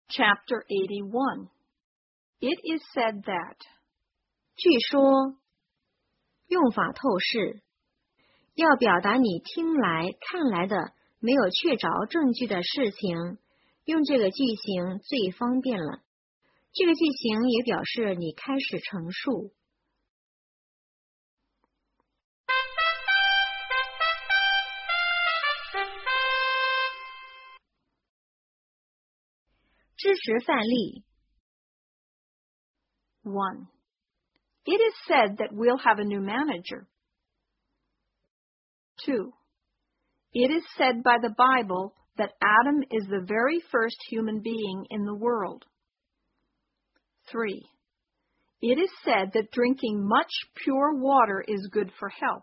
Chapter 81. It is said that. 据说，用法透视，要表达你听来看来的没有确凿证据的事情，用这个句型最方便了。这个句型也表示你开始陈述。支持范例 1. It is said that we'll have a new manager. 2. It is said by the Bible that Adam is the very first human being in the world. 3. It is said that drinking much pure water is good for health.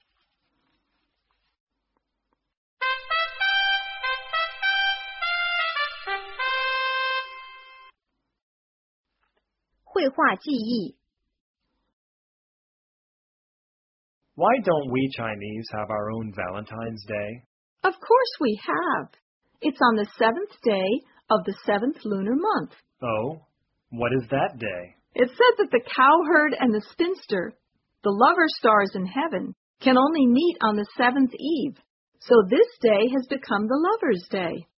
绘画记忆 Why don't we Chinese have our own Valentine's Day? Of course we have. It's on the 7th day of the 7th lunar month. Oh, what is that day? It said that the cowherd and the spinster, the lover stars in heaven, can only meet on the 7th eve. So this day has become the Lover's Day.